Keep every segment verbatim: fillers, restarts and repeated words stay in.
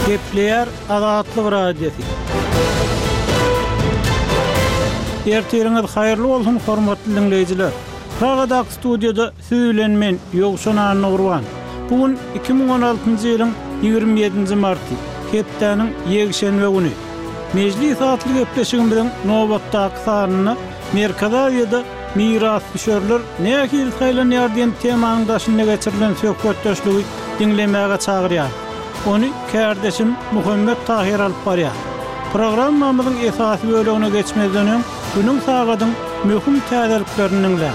Kepler Azatlyk Radiosu. Ertiriňiz haýyrly bolsun hormatly dinleýijiler. Pragadak studiýada süýlenmen Ýogşan Nurwan. Bugun iki ming on altyncy ýylyň ýigirme ýedinji marty, hepdeniň ýegşenbe güni. Mejlis atly gepleşigim bilen nobatdaky sanyny Merkez Aziýada miras düşerler näki ilhaýlanýar diýen temanyň daşyna geçirilen söhbetdeşligi dinlemäge çagyrýar. Onu kardeşim Muhammed Tahir alyp barýar. Programmamyzyň esasy bölegine geçmezden öň günüň sagadyň möhüm täzeliklerini dinle.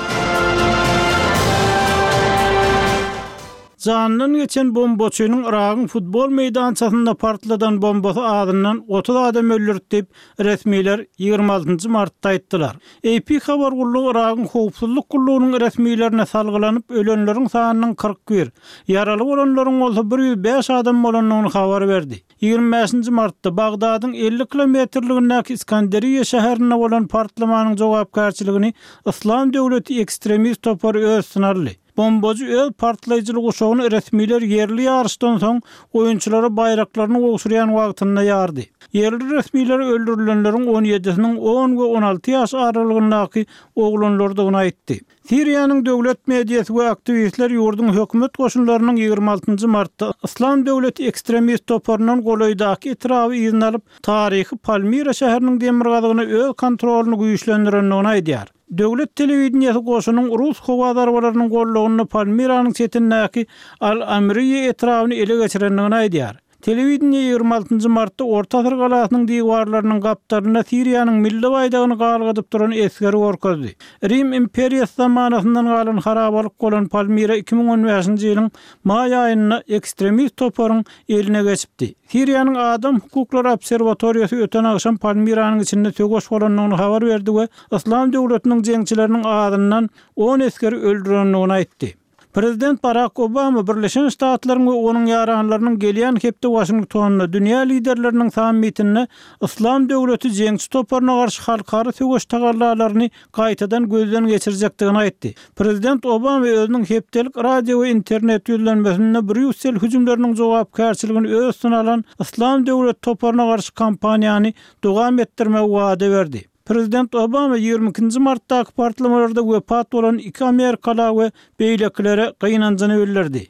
Zandan geçen bomboçynyň Iragyň futbol meýdançasynda partladan bombasy adyndan otuz adam öldürdi diýip resmiler ýygrima altyncy martda aýtdylar. A P habar gullugy Iragyň howpsuzlyk gullugynyň resmilerine salgylanyp ölenleriň sanynyň kırk bir, yaraly bolanlaryň bolsa bir ýüz beş adam bolanyny habar berdi. ýygrima beşinji martda Bagdadyň elli kilometrligindäki Iskanderiýa şäherine bolan partlamanyň jogapkärçiligini Islam döwleti ekstremist topary öz sınarly. Bombocu öz partlaýjylyk uşagyny resmiler yerli ýarşdan soň oýunçylara bayraklaryny gowşurýan wagtynda ýardy. Yerli resmiler öldürilenleriň on ýedisiniň on we on alty ýaş aralygyndaky oglanlardygyny aýtdy. Siriýanyň döwlet mediýasy we aktivistler ýurdun hökümet goşunlarynyň ýygrima altyncy martda Islam döwleti ekstremist toparynyň golaýdaky etrawy izin alyp taryhy Palmira şäheriniň demirgazygyny öz kontrolyny güýçlendirendigini aýdýar. Döwlet telewizionyasy goşunyň Rus howa darwalarynyň gollagyny Palmiranyň çetindäki Al-Amriye etrawyny ele geçirendigini aýdýar. Telewizionda ýygrima altyncy martda Orta Asyr galasynyň diýwarlarynyň gapdaryna Siriýanyň milli baýdagyny galgadyp duran eskeri gorkazdy. Rim imperiýasy zamanyndan galan harabalyk bolan Palmira iki ming on beşinji ýylyň maý aýynda ekstremist toparyň eline geçipdi. Siriýanyň Adam hukuklary obserwatoriýasy öten akşam Palmiranyň içinde tögoş bolanyny habar berdi we Islam döwletiniň jeňçileriniň adyndan on eskeri öldürendigini aýtdy. Prezident Barack Obama Birleşen Ştatlaryň we onuň ýaranlarynyň gelýän hepde Washingtonda dünýä liderleriniň sammitine Islam döwleti jeňçi toparyna garşy halkary töweş tagarlalaryny gaýtadan gözden geçirecekdigini aýtdy. Prezident Obama özüniň hepdelik radio we internet ýüzlenmesinde Brüssel hüjümleriniň jogapkärçiligini öz synalan Islam döwleti toparyna garşy kampaniýany dowam etdirmek wada berdi. Prezident Obama ýygrima ikinji martdaky partlamalarda wepat bolan iki Amerikaly we beýleklere gynanjyny bildirdi.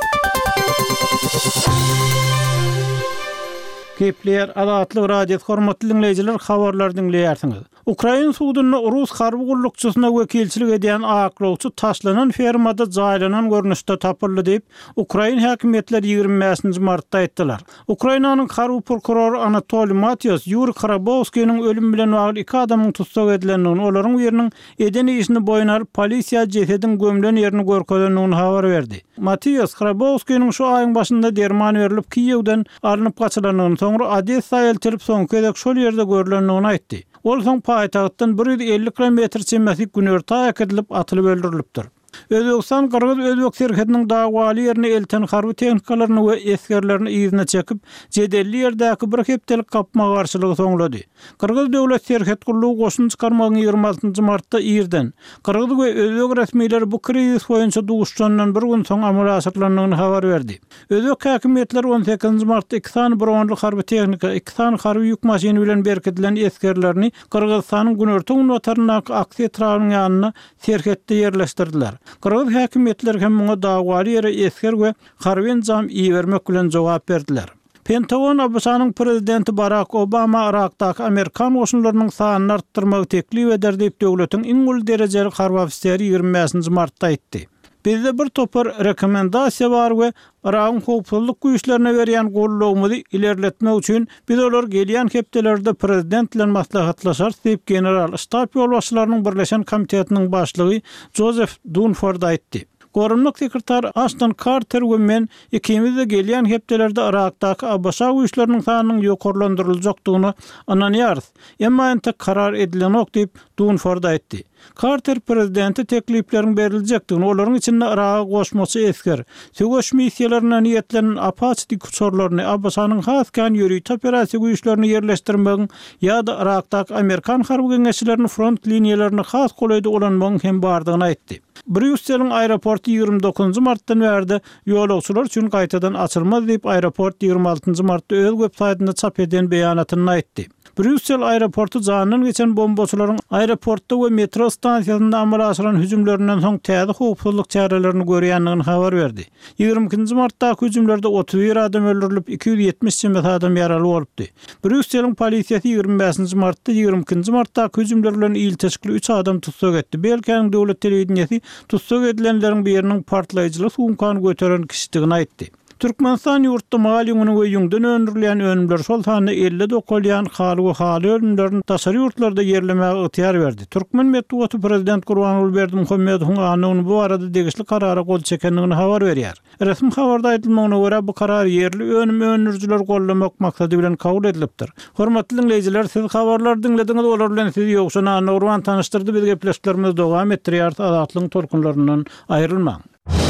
Kepler Azatlyk Radiosu hormatly dinleýijiler, habarlar dinleýärsiňiz. Ukraina suwdyna Rus harby gullukçysyna wekilçilik edýän aklawçy taşlanan fermada jaýlanan görnüşde tapyldy diýip Ukraina häkimetleri ýygrima beşinji martda aýtdylar. Ukrainanyň harby prokurory Anatoly Matyas Yuri Karabowskiň ölüm bilen bagly iki adamyň tutsak edilendigini, olaryň biriniň eden işini boýuna alyp polisiýa jesedin gömülen ýerini görkezdendigini habar berdi. Matyas Karabowskiň şu aýyň başynda derman berilip Kiýewden alınıp gaçylandygyny, soňra Odessa eltirip soň kedek şol ýerde görülendigini aýtdy. Ol soň paýtagtdan bir ýüz elli kilometr çemberlik günörtä edilip atylyp öldürilipdir. Özbegistan Kyrgyz Özbek serhediniň dagwaly ýerine elten harby tehnikalaryny we eskerlerini ýygyna çekip jedelli ýerdäki bir hepdelik gapma garşylygy soňlady. Kyrgyz döwlet serhed gullugy goşun çykarmagyny ýygrima altyncy martda ýerden Kyrgyz we Özbek resmiýetleri bu krizis boýunça duguşjandan bir gün soň amal aşyrlandygyny habar berdi. Özbek häkimetleri on sekizinji martda iki sany bronly harby tehnika, iki sany harby ýük maşyny bilen berketilen eskerlerini Kyrgyzstanyň Günörtü ünwatarynyň aksi etrawynyň ýanyna serhetde ýerleşdirdiler. Kyrgyz häkimetleri hem muňa dagwaly ýere esker we harby jam iýermek bilen jogap berdiler. Pentagon Abşanyň prezidenti Barack Obama Irakdaky Amerikan goşunlarynyň sanyny artdyrmagy teklip eder diýip döwletiň iň uly derejeli harby ofiseri ýygrima beşinji martda aýtdy. Bizde bir topar rekomendasiýa bar we Iragyň howpsuzlyk güýçlerine berýän gollugymyzy ilerletmek üçin biz olar gelýän hepdelerde prezident bilen maslahatlaşar diýip general ştab ýolbaşçylarynyň birleşen komitetiniň başlygy Joseph Dunford aýtdy. Gorumluk sekreter Ashton Carter we men ikimiz de gelýän hepdelerde Irakdaky Abşa güýçleriniň sanynyň ýokarlandyryljakdygyny ananýarys. Emma ente karar edilen ok diýip Dunford aýtdy. Carter prezidenti tekliplerin berilejekdigini, olaryň içinde Iraga goşmasy esker. Töweş missiýalaryna niýetlenen apaçyk sorlaryny Abbasanyň haskan ýörit operasiýa güýçlerini ýerleşdirmek ýa-da Irakdaky Amerikan harby geňeşlerini front liniýalaryny has golaydy olanmagyň hem bardygyny aýtdy. Brüsseliň aeroportu ýygrimi dokuzunçy martdan bäri ýolagçylar üçin gaýtadan açylmaz diýip aeroport ýygrimi altyncy martda öz web saýtynda çap eden beýanatyny aýtdy. Brüssel aeroportu zanynyň geçen bombaçylaryň aeroportda we metro stansiýasynda amala aşyran hüjümlerinden soň täze howpsuzlyk çarelerini görýändigini habar berdi. ýygrimi ikinji martda hüjümlerde otuz bir adam öldürilip iki yüz ýetmiş adam ýaraly bolupdy. Brüsseliň polisiýasy ýygrimi beşinji martda ýygrimi ikinji martda hüjümler bilen il teşkili üç adam tutsak etdi. Belkäň döwlet telewizionyasy tutsak edilenleriň biriniň partlaýjyly sumkany götüren kişidigini aýtdy. Türkmenistan ýurtda mal ýüňüni we ýüňden öndürilen önümler şol sany elli dokolýan haly we haly ölümlerini taşary ýurtlarda ýerlemäge ygtyýar berdi. Türkmen Medeniýeti prezident Gurbanuly Berdimuhammedowyň anyny bu arada degişli karara gol çekendigini habar berýär. Resmi habarda aýdylmagyna görä bu karar ýerli önüm öndürjiler gollamak maksady bilen kabul edilipdir. Hormatly dinleýijiler, siz habarlar dinlediňiz, olar bilen sizi ýokşuna Nurwan tanıştyrdy. Biz gepleşiklerimiz dowam etdirýär. Azatlyň tolkunlaryndan aýrylmaň.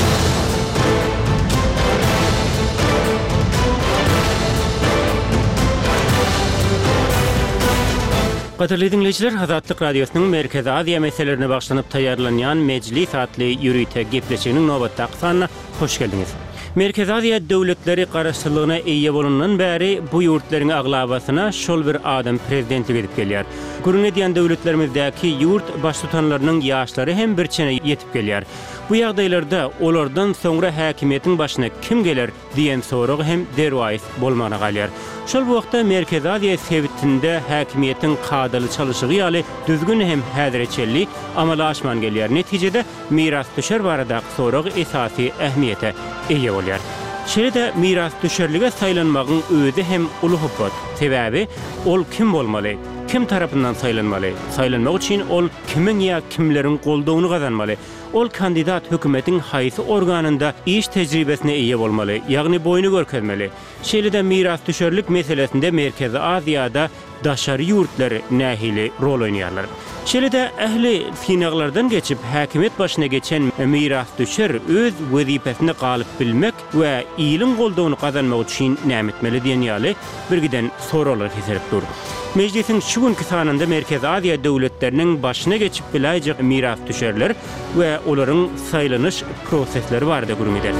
Gaderly dinleyijiler, Azatlyk radiosynyň Merkezi Aziýa meselelerini bagşlanyp taýýarlanýan Mejlis adly ýürüýte gepleşiginiň nowbatdaky sanyna hoş geldiňiz. Merkezi Aziýa döwletleri garaşçylygyna eýe bolandan bäri bu ýurtlaryň aglabasyna şol bir adam prezidentlik edip gelýär. Gürüň edýän döwletlerimizdäki ýurt baştutanlarynyň ýaşlary hem bir çene ýetip gelýär. Bu ýagdaýlarda olardan soňra häkimiýetiň başyna kim geler diýen sorag hem derwäis bolmagyna galýar. Şol bu wagtda Merkezi Aziýa sebitinde häkimiýetiň kadaly çalyşygy ýaly düzgün hem häzreçellik amala aşman gelýär. Netijede miras düşer baradaky sorag esasy ähmiýete eýe bolýar. Şeýle miras düşerlige saýlanmagyň özi hem uly hukmat. Sebäbi ol kim bolmaly? Kim tarapyndan saýlanmaly? Saýlanmak üçin ol kimiň ýa kimleriň goldawyny gazanmaly? Ol kandidat hökümetiň haýsy organynda iş tejribesine eýe bolmaly, ýagny boýny görkezmeli. Şeýle miras düşerlik meselesinde Merkezi Aziýada daşary ýurtlary nähili rol oýnaýarlar. Şeýle ähli finaglardan geçip häkimet başyna geçen miras düşer öz wezipesini galyp bilmek we ýylyň goldawyny gazanmak üçin näme etmeli diýen ýaly birgiden soralar keserip dur. Meclisin şu günkü sanında Merkezi Aziýa döwletleriniň başyna geçip biläjek miras düşerler we olaryň saýlanyş prosesleri barada gürüňeder.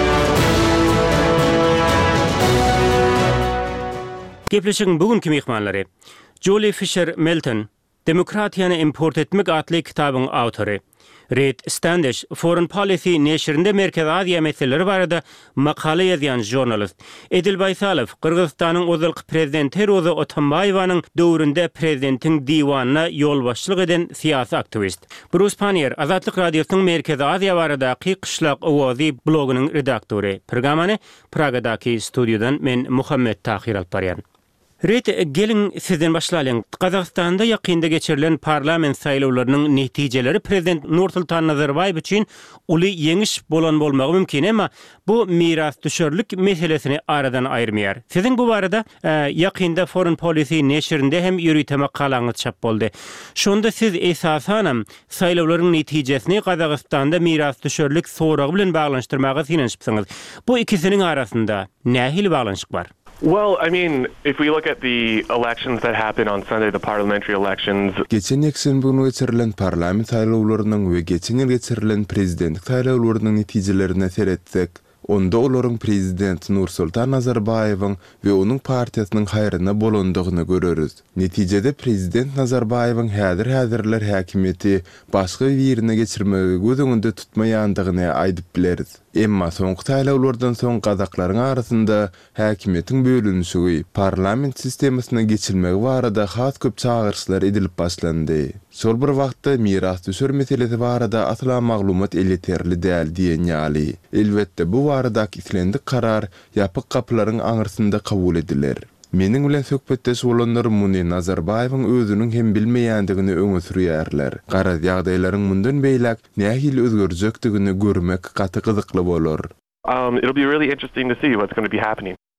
Gepleşigiň bugünkü mehmanlary Julie Fisher Melton, Demokratiýany import etmek adly kitabyň awtory. Red Standish, Foreign Policy neşrinde Merkezi Aziýa meseleleri barada makale ýazýan jurnalist. Edil Baysalow, Kyrgyzstanyň ozalky prezidenti Roza Otambaýewanyň döwründe prezidentiň diwanyna ýolbaşçylyk eden siýasy aktivist. Bruce Panier, Azatlyk radiosynyň Merkezi Aziýa baradaky Qışlak owazy blogynyň redaktory. Programmany Pragadaky studiodan men Muhammed Tahir alparýan. Ret gelin sizden başlaýan. Kazakstanda ýakynda geçirilen parlament saýlawlarynyň netijeleri prezident Nursultan Nazarbayew üçin uly ýeňiş bolan bolmagy mümkin, emma bu miras düşerlik meselesini aradan aýyrmaýar. Sizin bu barada e, ýakynda Foreign Policy neşrinde hem ýürüýte makalaňyz çap boldy. Şonda siz esasanam saýlawlaryň netijesini Kazakstanda miras düşerlik soragy bilen baglanşdyrmaga sinenşipsiňiz. Bu ikisiniň arasynda nähili baglanşyk bar? Well, I mean, if we look at the elections that happened on Sunday, the parliamentary elections. Geçen ýekşembe günü geçirilen parlament saýlawlarynyň we geçen ýyl geçirilen prezidentlik saýlawlarynyň netijelerine seretsek, onda olaryň prezident Nursultan Nazarbayewiň we onuň partiýasynyň haýryna bolandygyny göreriz. Netijede prezident Nazarbayewiň häzir-häzirler häkimiýeti başga ýerine geçirmegi göz öňünde tutmaýandygyny aýdyp bileriz. Emma soňky saýlawlardan soň gazaklaryň arasynda häkimiýetiň bölünüşi, parlament sistemasyna geçilmegi barada has köp çağırşlar edilip başlandy. Şol bir wagtda miras düşer meselesi barada asla maglumat eliterli däl diýen ýaly. Elbetde bu baradaky islendik karar ýapyk kapylaryň aňyrsynda kabul ediler. Meniň bilen söhbetdeş bolanlar muny Nazarbayewiň özüniň hem bilmeýändigini öňe sürýärler. Garaz ýagdaýlaryň mundan beýlek nähili özgörjekdigini görmek gaty gyzykly bolar. Um, it'll be really interesting to see what's going to be happening.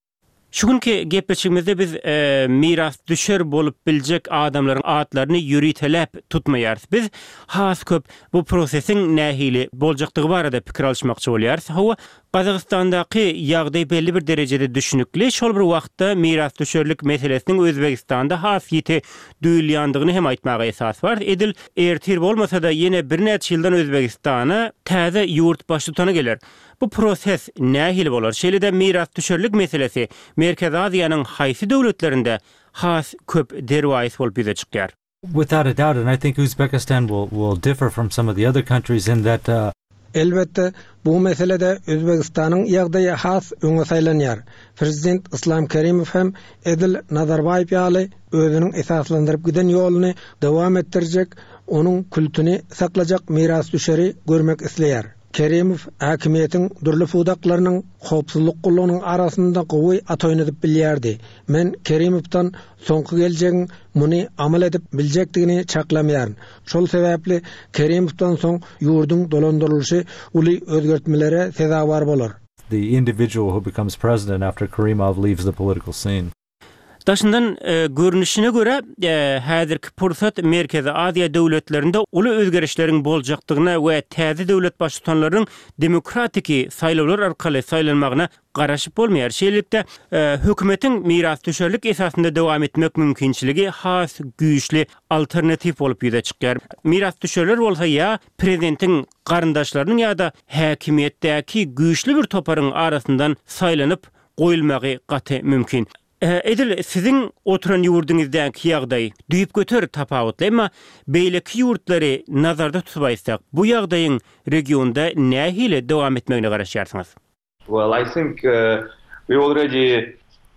Şugunki gepleşigimizde biz e, miras düşer bolup biljek adamlaryň atlaryny ýüritelep tutmaýarys. Biz has köp bu prosesiň nähili boljakdygy barada pikir alşmakçy bolýarys. Hawa Qazaqstandaky ýagdaý belli bir derejede düşünükli. Şol bir wagtda miras düşerlik meselesiniň Özbegistanda has ýeti duýulýandygyny hem aýtmaga esas bar. Edil ertir bolmasa da ýene bir neçe ýyldan Özbegistana täze ýurt baş tutana geler. Bu proses nähili bolar? Şeýle-de miras düşerlik meselesi Merkez Aziýanyň haýsy döwletlerinde has köp derwäýs bolup ýüze çykýar. Without a doubt, and I think Uzbekistan will will differ from some of the other countries in that uh, elbette bu meselede Özbegistanyň ýagdaýy has öňe saýlanýar. Prezident Islom Kerimov hem Edil Nazarbayew ýaly özüniň esaslandyryp giden ýoluny dowam etdirjek, onuň kültüni saklajak miras düşeri görmek isleýär. Kerimov hakimiýetiň durly fudaklarynyň howpsuzlyk gullugynyň arasynda gowy atoýny edip bilýärdi. Men Kerimovdan soňky geljegiň muny amal edip biljekdigini çaklamýaryn. Şol sebäpli Kerimovdan soň ýurdun dolandyrylşy uly özgertmelere sezawar bolar. The individual who becomes president after Karimov leaves the political scene. Daşyndan e, görünüşine göre e, häzirki pursat Merkez Aziýa döwletlerinde uly özgerişleriň boljakdygyna we täze döwlet baş tutanlaryň demokratiki saýlawlar arkaly saýlanmagyna garaşyp bolmaýar. Şeýlelikde e, hökümetiň miras düşerlik esasynda dowam etmek mümkinçiligi has güýçli alternativ bolup ýüze çykýar. Miras düşerler bolsa ýa prezidentiň garyndaşlarynyň ýa-da häkimiýetdäki güýçli bir toparyň arasyndan saýlanyp goýulmagy gaty mümkin. Edil, sizin oturan ýurduňyzdäki ýagdaý düýüp göter tapawutly, emma beýleki ýurtlary nazarda tutbaýsak, bu ýagdaýyň regionda nähili dowam etmegine garaşýarsyňyz? Well, I think uh, we already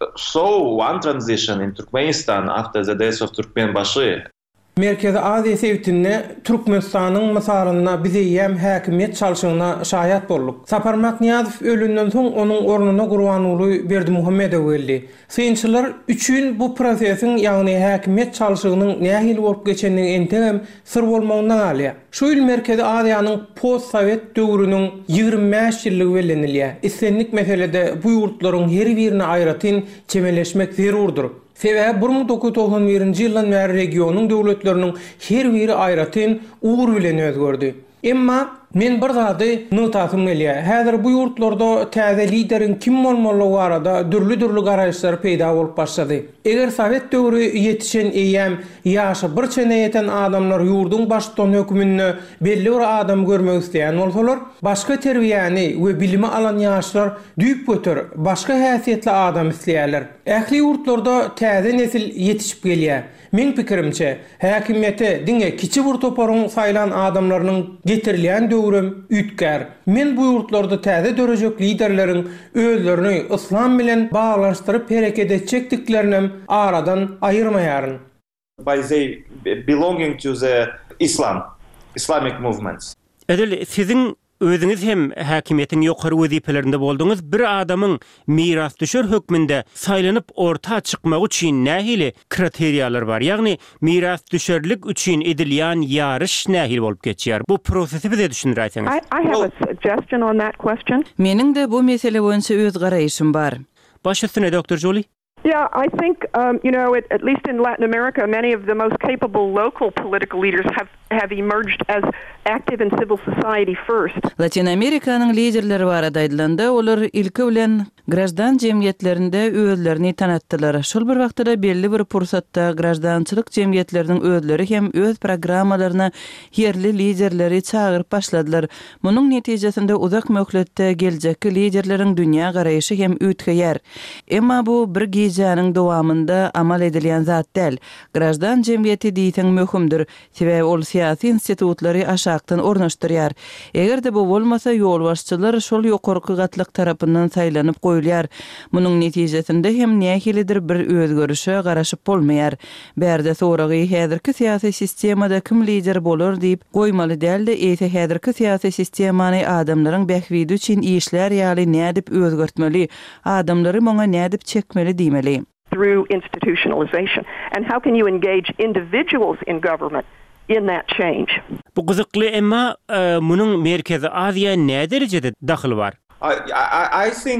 saw one transition in Turkmenistan after the death of Turkmenbaşy. Merkez Aziýa sewtinde Türkmenistanyň mysalyna bize ýem häkimiýet çalşygyna şahyat bolduk. Saparmak Niýazow ölünden soň onuň ornuna Gurbanuly Berdimuhammedow geldi. Synçylar üçin bu prosesiň, ýagny häkimiýet çalşygynyň nähili bolup geçenini entegem sır bolmagyndan alýar. Şu ýyl Merkez Aziýanyň post-sowet döwrüniň ýygrimi beş ýylligi bellenilýär. Islenlik meselede bu ýurtlaryň her birine aýratyn çemeleşmek zerurdur. Sebäbi bir ming dokuz yüz doksan birinji ýyldan bäri regionyň döwletleriniň her biri aýratyn ugur bilen özgördi. Emma men bir zady notasym gelýär. Häzir bu ýurtlarda täze lideriň kim bolmaly barada dürli-dürli garaýşlar peýda bolup başlady. Eger Sowet döwrü ýetişen eýem ýaşy bir çene ýeten adamlar ýurdun başdan hökümini belli bir adam görmek isleýän bolsalar, başga terbiýäni we bilimi alan ýaşlar düýüp götür, başga häsiýetli adam isleýärler. Ähli ýurtlarda täze nesil ýetişip gelýär. Men pikirimçe, häkimiýete diňe kiçi bir toparyň saýlan adamlarynyň getirilýän döwrüm ütkär. Men bu ýurtlarda täze dörejek liderleriň özlerini islam bilen baglaşdyryp hereket etjekdiklerini aradan aýyrmaýaryn. By they belonging to the Islam, Islamic movements. Edil, sizin özüňiz hem häkimiýetiň ýokary wezipelerinde bolduňyz. Bir adamyň miras düşer hökmünde saýlanyp orta çykmak üçin nähili kriteriýalar bar? Ýagny miras düşerlik üçin edilýän ýarış nähili bolup geçýär? Bu prosesi bize düşündirýärsiňiz? I, I have a suggestion on that question. Meniň de bu mesele boýunça öz garaýşym bar. Baş üstüne doktor Jolie? Yeah, I think, um, you know, at, at least in Latin America, many of the most capable local political leaders have, have emerged as active in civil society first. Latin Amerikanyň liderleri barada aýdylanda, olar ilki bilen grajdan jemgyýetlerinde özlerini tanatdylar. Şol bir wagtda belli bir pursatda grajdançylyk jemgyýetleriniň özleri hem öz programmalaryna yerli liderleri çagyryp başladylar. Munyň netijesinde uzak möhletde geljekki liderleriň dünýä garaýşy hem ütgeýär. Emma bu bir gijanyň dowamında amal edilýän zat däl. Grajdan jemgyýeti diýsen möhümdir. Sebäbi ol siýasy institutlary aşakdan ornaşdyrýar. Egerde bu bolmasa ýol başçylar şol ýokarky gatlyk tarapyndan saýlanyp goýulýar. Munyň netijesinde hem nähilidir bir özgörüşe garaşyp bolmaýar. Bärde soragy häzirki siýasy sistemada kim lider bolar diýip goýmaly däldi. Eýse häzirki siýasy sistemany adamlaryň bähwidi üçin işler ýaly nädip özgörtmeli, adamlary moňa nädip çekmeli diýmeli. Through institutionalization. And how can you engage individuals in government in that change? Bu gyzykly, emma munyň Merkez Aziýa näme derejede daxyly bar? I, I, I think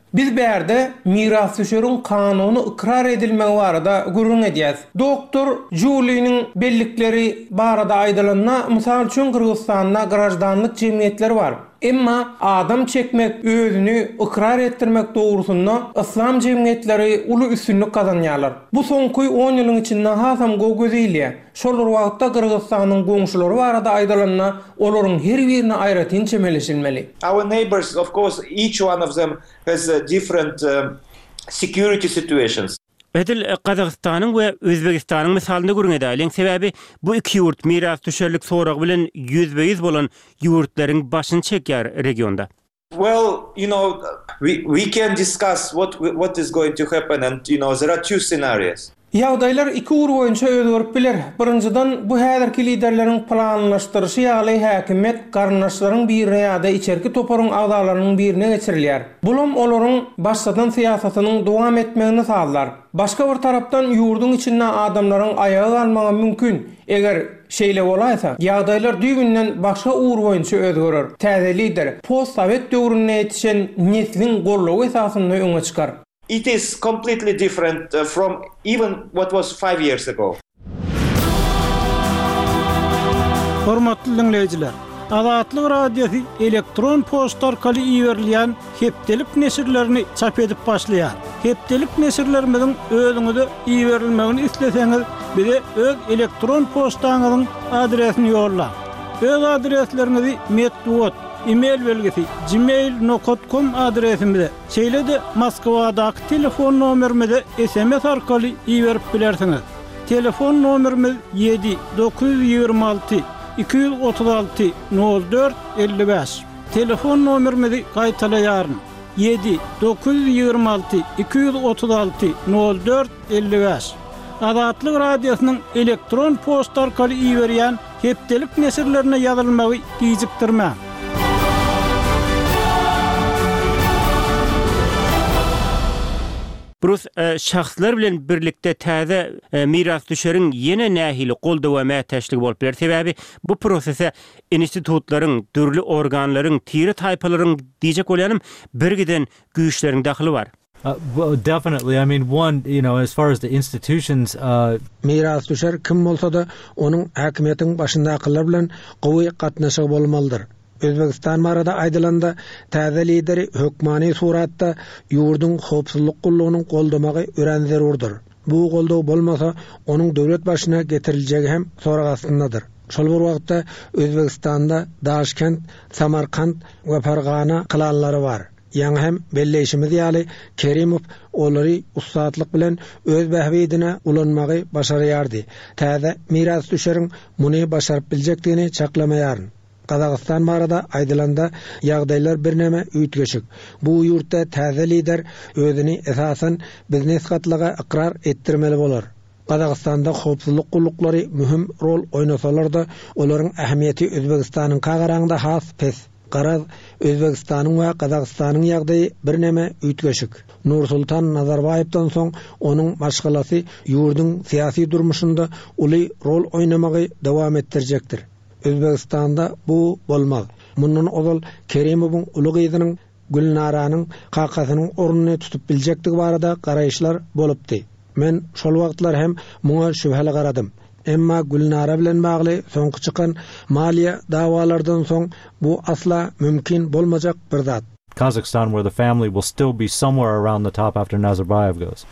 Biz berde miras düşürün kanunu ikrar edilmegi barada gurrun edýäs. Doktor Julie'nin bellikleri barada aýdylanna, mysal üçin Kırgızstanda grajdanlyk jemgyýetleri bar. Emma adam çekmek, özünü ikrar ettirmek doğrusunda İslam jemgyýetleri uly üstünlük kazanýarlar. Bu soňky on ýylyň içinde hasam göwgözýär. Şolar wagtda Kırgızstanyň goňşulary barada aýdylanna, olaryň her birine aýratyn çemeleşilmeli. Our neighbors, of course, each one of them has uh, different um, security situations. Edil Kazakstanyň we Özbegistanyň misalynda görüňedi. Sebäbi bu iki ýurt miras düşerlik soragy bilen yüzbe yüz bolan ýurtlaryň başyny çekýär regionda. Well, you know, we we can discuss what what is going to happen, and you know, there are two scenarios. Ýagdaýlar iki ur boýunça özgörüp biler. Birinjiden bu häzirki liderleriň planlaşdyryşy ýaly häkimet garnaşlaryň birine ýa-da içerki toparyň agdalarynyň birine geçirilýär. Bulam olaryň başladan siýasatynyň dowam etmegini sağlar. Başga bir tarapdan ýurdun içinde adamlaryň ayagy almagy mümkin. Eger şeýle bolaýsa, ýagdaýlar düýgünden başga ur boýunça özgörer. Täze lider post-sowet döwrüne ýetişen neslin gollagy esasynda öňe çykar. It is completely different uh, from even what was five years ago. Hormatly dinleyijiler, Azatlyk radiosu elektron posta arkaly iýerilýän hepdelik nesirlerini çap edip başlaýar. Hepdelik nesirlerimizin özüňize iýerilmegini isleseňiz, bize öz elektron postaňyzyň adresini ýolla. Öz adreslerinizi metduat e-mail belgesi gmail nokta com adresimize, şeýle-de Moskwadaky telefon nomerimize S M S arkaly iýerip bilersiňiz. Telefon nomerimiz yedi dokuz yüz ýygrima alty iki yüz otuz alty nol dört elli beş. Telefon nomerimizi gaýtalaýaryn. yedi dokuz yüz ýygrima alty iki yüz otuz alty nol dört elli beş. Azatlyk radiosynyň elektron posta arkaly iýerýän hepdelik nesirlerine ýazylmagy gijikdirmä. Burus e, şahslar bilen birlikde täze e, miras düşeriň ýene nähili goldawa mätäçligi bolup biler. Sebäbi bu prosese institutlaryň, dürli organlaryň, tiri taýpalaryň diýjek bolýanym birgiden güýçleriň daxily bar. Uh, well, definitely. I mean, one, you know, as far as the institutions, uh, miras düşer kim bolsa da onun häkimetiň başyndakylar bilen gowy gatnaşygy bolmalydyr. Özbegistan barada aýdylanda täze lideri hökmany suratda ýurdun howpsuzlyk gullugyny goldamagy ören zerurdur. Bu goldaw bolmasa onuň döwlet başyna getiriljegi hem soragastyndadyr. Şol bir wagtda Özbegistanda Daşkent, Samarkand we Fargana klanlary bar. Ýa hem belleşimiz ýaly Kerimov olary ustatlyk bilen öz bähbidine ulanmagy başarýardy. Täze miras düşeriň muny başaryp biljekdigini çaklamaýaryn. Kazakistan barada aýdylanda ýagdaýlar birneme üýtgeşik. Bu ýurtda täze lider özüni esasen biznes gatlyga ikrar etdirmeli bolar. Kazakistanda howpsuzlyk gullukları mühim rol oynasalar da olaryň ähmiýeti Özbegistanyň kagaraňda has pes. Garaz Özbegistanyň we Kazakistanyň ýagdaýy birneme üýtgeşik. Nursultan Nazarbaýewdan soň onuň maşgalasy ýurdun syýasy durmuşynda uly rol oynamagy dowam etdirjekdir. Özbegistanda bu bolmaz. Mundan ozal Kerimowyň uly gyzynyň Gülnaranyň kakasynyň ornuny tutup biljekdigi barada garaýşlar bolupdy. Men şol wagtlar hem muňa şübheli garadym. Emma Gülnara bilen bagly soňky çykan maliýe dawalardan soň bu asla mümkin bolmajak bir zat. Kazakhstan, where the family will still be somewhere around the top after Nazarbayev goes.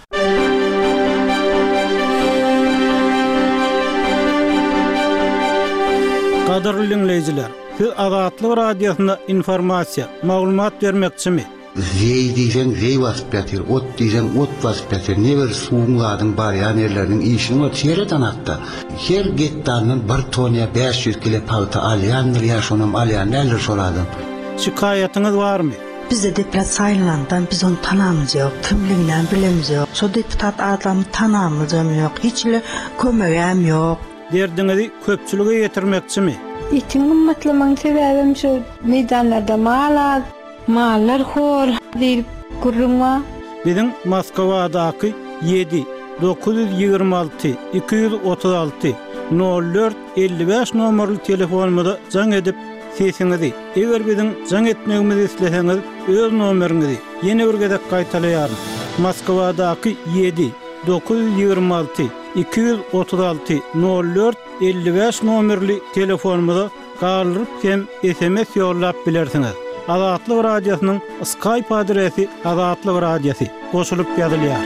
Qadarly dinleyijiler, siz Azatlyk radiosunda informasiýa, maglumat bermekçimi? Zey diýsen zey basıp ýatyr, ot diýsen ot basıp ýatyr. Neber suwuňlaryň bar ýa nerleriniň işini ot şeýle tanatda. Her getdandan bir toniýa beş yüz kilo palta alýandyr, ýa-şonam alýan näler şolady. Şikayatyňyz barmy? Bizde deputat saýlanandan biz onu tanamyz ýok, kimliginden bilemiz ýok. Şo deputat adamy tanamyz ýok, hiçle kömegem ýok. Derdiňizi köpçülüge ýetirmekçimi? Ýetiň gymmatlymagyň sebäbim şu meýdanlarda mal mallar hor diýip gurrunma. Biziň Moskwadaky yedi dokuz yüz ýygrima alty iki yüz otuz alty nol dört elli beş nomerli telefonumyza jaň edip sesiňizi, eger biziň jaň etmegimizi isleseňiz, öz nomeriňizi ýene bir gezek gaýtalaýar. Moskwadaky yedi dokuz yüz ýygrima alty iki yüz otuz alty nol dört elli beş nomerli telefonumyza galyp hem S M S ýollap bilersiňiz. Azatlyk radiosynyň Skype adresi Azatlyk radiosi goşulyp ýazylýar.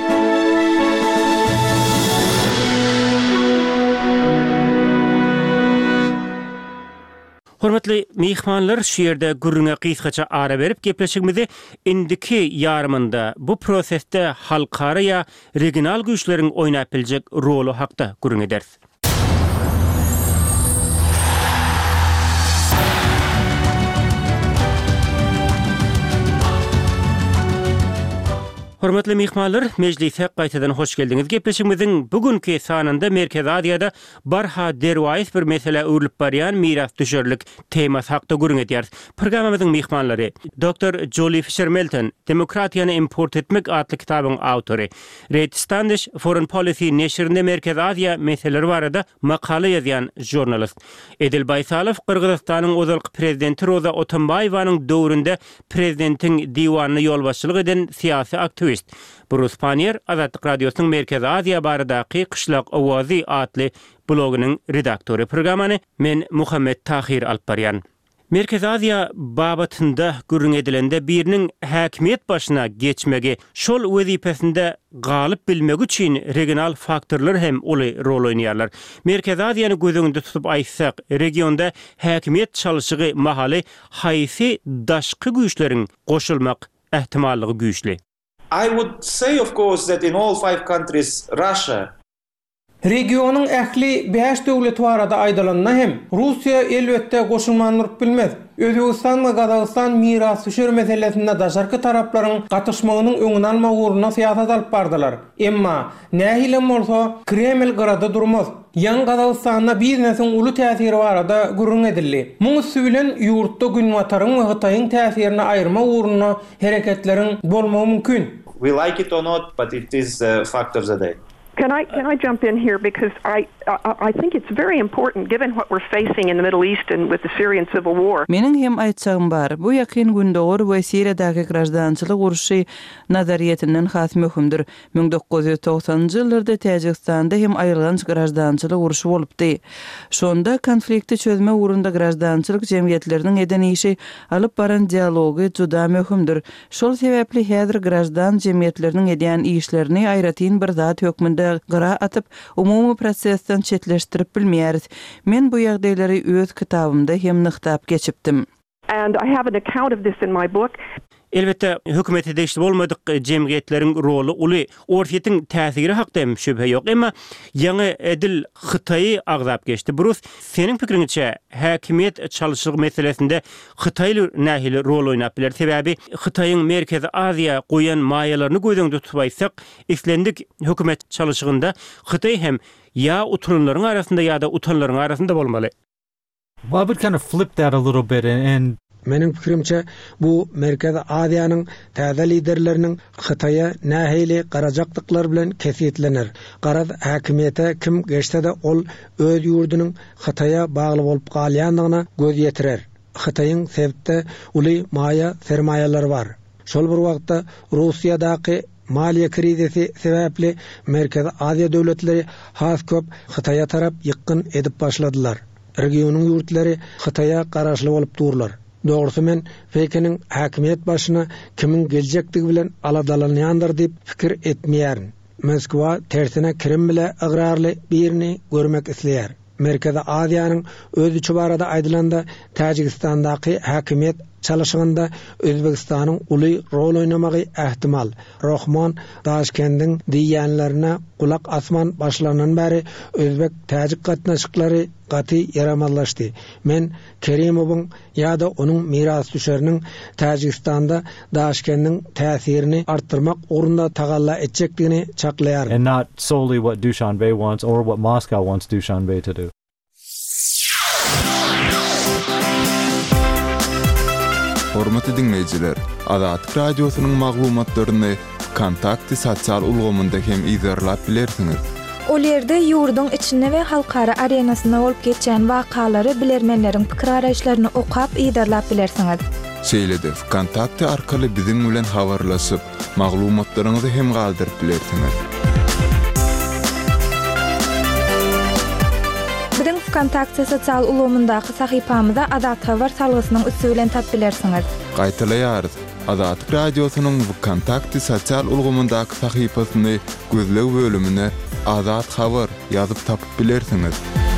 Hormatly mihmanlar, şu ýerde gürrüňe kysgaça ara berip gepleşigimizi indiki ýarymynda bu prosesde halkara ýa regional güýçleriň oýnap biljek rolu hakda gürrüň ederiz. Hormatly mihmanlar, mejlise gaýtadan hoş geldiňiz. Gepleşigimiziň bugünkü sanynda Merkez Aziýada barha derwäis bir mesele öwrülip barýan miras düşerlik temasy hakda gürrüň edýär. Programmamyzyň mihmanlary doktor Jolie Fisher-Melton, Demokratiýany import etmek adly kitabyň awtory, Red Standish Foreign Policy neşrinde Merkez Aziýa meseleleri barada makala ýazýan jurnalist, Edil Baysalow, Kyrgyzstanyň ozalky prezidenti Roza Otunbaýewanyň döwründe prezidentiň diwanyny ýolbaşçylyk eden siýasy aktivist. Bruce Panier, Azatlyk Radiosynyň Merkez Aziýa baradaky Kışlak Owazy adly blogynyň redaktory. Programmany men Muhammed Tahir alyp barýan. Merkez Aziýa babatynda gürrüň edilende biriniň häkimiýet başyna geçmegi, şol wezipesinde galyp bilmek üçin regional faktorlar hem uly rol oýnaýarlar. Merkez Aziýany gözüňde tutup aýtsak, regionda häkimiýet çalyşygy mahaly haýsy daşky güýçleriň goşulmak ähtimallygy güýçli. I would say, of course, that in all five countries, Russia Regionyň ähli beş döwleti barada aýdylanyna hem Russiýa elbetde goşulmanyp bilmez. Özbegistan we Gazagystan miras düşer meselesinde daşarky taraplaryň gatnaşmagynyň öňüni almak uğruna siýasat alyp bardylar. Emma nähilem bolsa Kreml garada durmaz. Ýan Gazagystanda biznesiň uly täsiri barada gürrüň edildi. Muňa süýlen ýurtda günwataryň we Hytaýyň täsirini aýyrmak uğruna hereketleriň bolmagy mümkin. We like it or not, but it is a fact of the day. Can I can I jump in here because I, I I think it's very important given what we're facing in the Middle East and with the Syrian civil war. Meniň hem aýtjagym bar. Bu ýakyn gündogor we Siriýadaky graždançylyk uruşy nazariýetinden has möhümdir. bin dokuz yüz togsanjy ýyllarda Täjikistanda hem aýrylgan graždançylyk uruşy bolupdy. Şonda konflikti çözme uğrunda graždançylyk jemgyýetleriniň eden işi alyp baran dialogy juda möhümdir. Şol sebäpli häzir graždan jemgyýetleriniň eden işlerini aýratyn bir zat hökmünde gara atıp umumy prosesden çetleştirip bilmeýäris. Men bu ýagdaýlary öz kitabymda hem nyktap geçipdim. And I have an account of this in my book. Elbette hökümete deşli bolmadyk jemgyýetleriň rolu uly, ortiýetiň täsiri hakda hem şüphe ýok. Emma ýaňy edil Hytaýy agzap geçdi. Bruce, seniň pikiriňçe häkimiýet çalyşyk meselesinde Hytaýly nähili rol oýnap biler? Sebäbi Hytaýyň Merkez Aziýa goýan maýalaryny gözüňde tutup aýtsak, islendik hökümet çalyşygynda Hytaý hem ýa utanlaryň arasynda ýa-da utanlaryň arasynda bolmaly. Well, I would kind of flip that a little bit and, and Meniň pikirimçe bu Merkez Aziýanyň täze liderleriniň Hytaýa nähili garajaklyklar bilen kesitlenir. Garaz häkimiýete kim geçse-de ol öz ýurdunyň Hytaýa bagly bolup galýandygyna göz ýetirer. Hytaýyň sebäpde uly maýa sermaýalary bar. Şol bir wagtda Russiýadaky maliýe krizisi sebäpli Merkez Aziýa döwletleri has köp Hytaýa tarap ýykyn edip başladylar. Regionyň ýurtlary Hytaýa garaşly bolup durlar. Doğrusu men Pekiniň häkimiýet başyna kimin geljekdigi bilen aladalanyýandyr diýip pikir etmeýärin. Moskwa tersine Kreml bilen agrarly birini görmek isleýär. Merkez Aziýanyň özü çubarada aýdylanda Täjikistandaky häkimiýet çalışygynda Özbegistanyň uly rol oýnamagy ähtimal. Rahman Daşkendiň diýenlerine kulak asman başlanan bäri Özbek Täjik gatnaşyklary gaty yaramazlaşdy. Men Kerimowyň ýa-da onuň miras düşeriniň Täjikistanda Daşkendiň täsirini artdyrmak uğrunda tagalla etjekdigini çaklaýar. And not solely what Dushanbe wants or what Moscow wants Dushanbe to do. Hormatly dinleyijiler, Azatlyk Radiosynyň maglumatlaryny kontakty sosial ulgamynda hem izlerläp bilersiňiz. Ol ýerde ýurdun içine we halkara arenasyna bolup geçen wakalary bilermenleriň pikir araýşlaryny okap ýydarlap bilersiňiz. Şeýlede kontakty arkaly biziň bilen habarlaşyp, maglumatlaryňyzy hem galdyryp bilersiňiz. Biziň kontakty sosial ulgamyndaky sahypamyzda Azat Habar salgysynyň üstü bilen tap bilersiňiz. Gaýtalaýarys. Azat Radiosynyň bu kontakty sosial ulgamyndaky sahypasyny gözleg bölümine Azat Habar ýazyp tapyp bilersiňiz.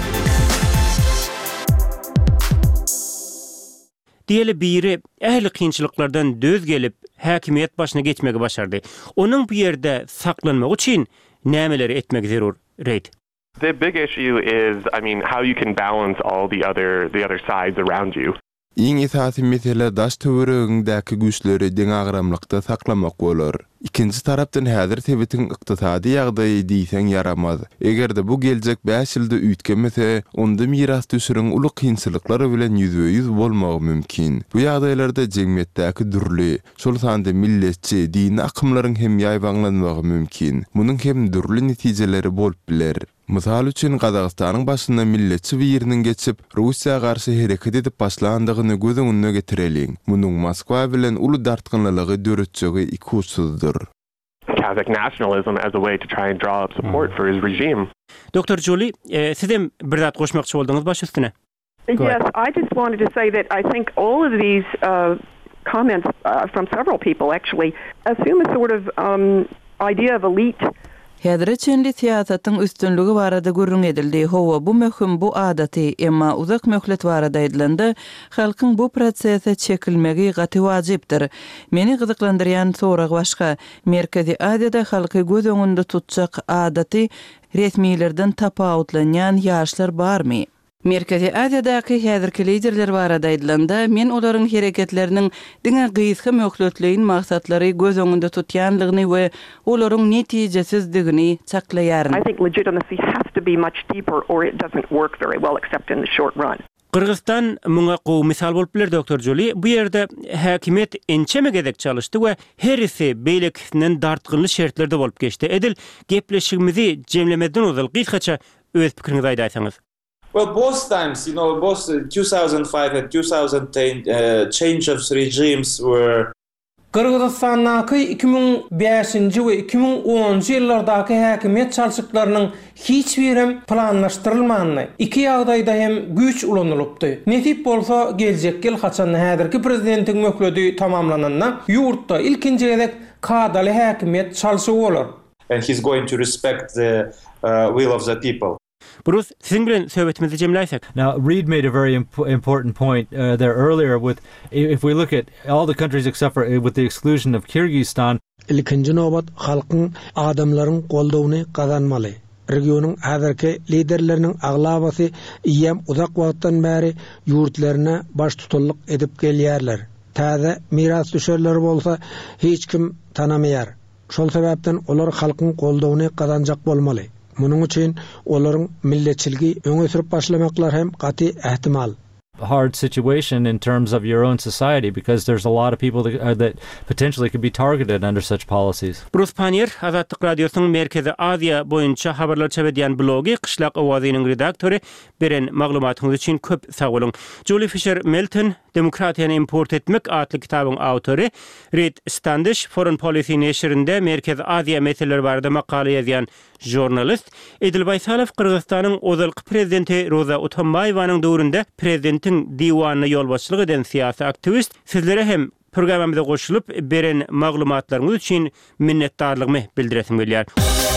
Diýeli biri ähli kynçylyklardan döz gelip häkimiýet başyna geçmegi başardy. Onuň bu ýerde saklanmak üçin nämeleri etmek zerur? Reid. The big issue is, I mean, how you can balance all the other the other sides around you. Iň esasy mesele daş töweregindäki güýçleri deň agramlykda saklamak bolar. İkinci tarapdan häzir sebetiň ykdysady ýagdaýy diýsen yaramaz. Egerde bu geljek beş ýylda üýtgenmese, onda miras düşüriň uly kynçylyklary bilen ýüzbeýüz bolmagy mümkin. Bu ýagdaýlarda jemgyýetdäki dürli, şol sanda milletçi, dini akymlaryň hem ýaýbanlanmagy mümkin. Munyň hem dürli netijeleri bolup biler. Mysal üçin Gazagystanyň başynda milletçi biriniň geçip Russiýa garşy hereket edip başlandygyny göz öňüne getireliň. Munyň Moskwa bilen uly dartgynlylygy döretjegi iki uçsuzdur. Kazakh nationalism as a way to try and draw up support mm. for his regime. Doktor Jolie, e, sizem bir zat goşmakçy boldyňyz baş üstüne. Yes, I just wanted to say that I think all of these uh, comments uh, from several people actually assume a sort of um, idea of elite. Häzir çenli siýasatyň üstünligi barada görüň edildi. Howa bu möhüm bu adaty, emma uzak möhlet barada edilende halkyň bu prosese çekilmegi gaty wajypdyr. Meni gyzyklandyrýan sorag başga. Merkezi Aziýada halky göz öňünde tutjak adaty resmiýlerden tapawutlanýan ýaşlar barmy? Merkezi Aziýadaky häzirki liderler barada edilende men olaryň hereketleriniň diňe gyýsy möhletliğin maksatlary göz öňünde tutýanlygyny we olaryň netijesizdigini saklaýaryn. I think legitimacy has to be much deeper or it doesn't work very well except in the short run. Kırgızstan muňa gowy misal bolup biler Doktor Jolie. Bu ýerde häkimet ençeme gedek çalışdy we herisi beýlekisinden dartgynly şertlerde bolup geçdi. Edil gepleşigimizi jemlemeden ozal gysgaça öz pikiriňizi aýdaýsaňyz. Well, both times, you know, both two thousand five and two thousand ten uh, change of regimes were Kırgızstandaky iki bin beşinji we iki bin onunji ýyllardaky häkimiýet çalşyklarynyň hiç birim planlaşdyrylmagyny, iki ýagdaýda hem güýç ulanylypdy. Netip bolsa geljek ýyl haçan häzirki prezidentiň möhleti tamamlananda ýurtda ilkinji gezek kadaly häkimiýet çalşygy bolar. And he's going to respect the uh, will of the people. Bruce, sizin bilen söhbetimizi jemläýsek. Now, Reid made a very imp- important point uh, there earlier with, if we look at all the countries except for uh, with the exclusion of Kyrgyzstan. İlkinji nobat halkyň adamlaryň goldawyny kazanmaly. Regionyň häzirki liderleriniň aglabasy ýem uzak wagtdan bäri ýurtlaryna baş tutullyk edip gelýärler. Täze miras düşerleri bolsa hiç kim tanamaýar. Şol sebäpden olar halkyň goldawyny kazanjak bolmaly. Munyň üçin olaryň milletçiligi öňe sürüp başlamaklar hem gaty ähtimal. Hard situation in terms of your own society because there's a lot of people that, uh, that potentially could be targeted under such policies. Bruce Panier, Azatlyk Radiosynyň Merkezi Aziýa boýunça habarlar çebedýän blogi Qışlaq Owazynyň redaktory beren maglumatyňyz üçin köp sag bolun. Julie Fisher Melton, Demokratiýany import etmek adly kitabyň autory, Reid Standish Foreign Policy neşrinde Merkezi Aziýa meseleleri barada makale ýazýan jurnalist, Edil Baýsalow Kyrgyzstanyň ozalky prezidenti Roza Otunbaýewanyň döwründe prezidentin diwanyna ýolbaşçylyk eden siýasy aktivist, sizlere hem programamyza goşulyp beren maglumatlaryňyz üçin minnetdarlygymy bildiresim gelýär.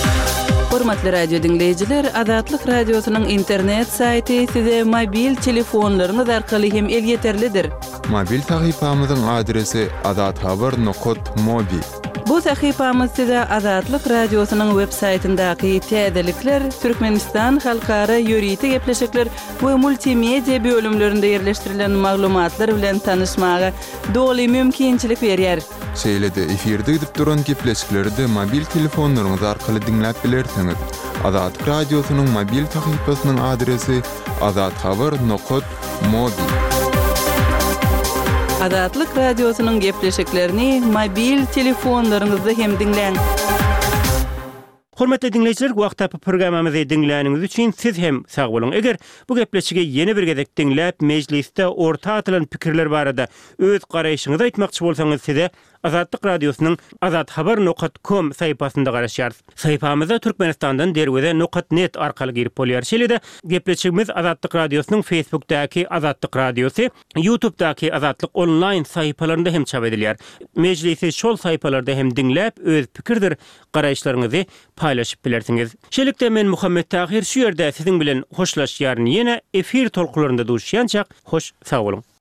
Hormatly radio dinleyijiler, Azatlyk Radiosynyň internet saýty size mobil telefonlaryňyz arkaly hem el ýeterlidir. Mobil sahypamyzyň adresi azat habar nokta mobi. Bu sahypamyz size Azatlyk Radiosynyň web saýtyndaky täzelikler, Türkmenistan halkara ýöriti gepleşikler we multimedia bölümlerinde ýerleşdirilen maglumatlar bilen tanışmaga doly mümkinçilik berýär. Şeýlede efirde gidip duran gepleşikleri mobil telefonlaryňyz arkaly dinläp bilersiňiz. Azatlyk Radiosynyň mobil sahypasynyň adresi azat habar nokta mobi. Azatlyk Radiosynyň gepleşiklerini mobil telefonlaryňyzda hem dinleň. Hormatly dinleyijiler, wagtda programmamyzy dinläniňiz üçin siz hem sag bolun. Eger bu gepleşige ýene bir gezek dinläp, mejlisde orta atylan pikirler barada öz garaýşyňyzy aýtmakçy bolsaňyz size Azatlyk Radiosynyň azat habar nokta com saýpasynda garaşýar. Saýpamyzda Türkmenistandan derwede nokta net arkaly girip bolýar. Şeýle-de gepleşigimiz Azatlyk Radiosynyň Facebookdaky Azatlyk Radiosy, YouTubedaky Azatlyk online saýpalarynda hem çap edilýär. Mejlisi şol saýpalarda hem dinläp öz pikirdir garaýşlaryňyzy paylaşyp bilersiňiz. Şeýle-de men Muhammed Tahir şu ýerde siziň bilen hoşlaşýaryn ýene efir tolkularynda duşýançak hoş sag bolun.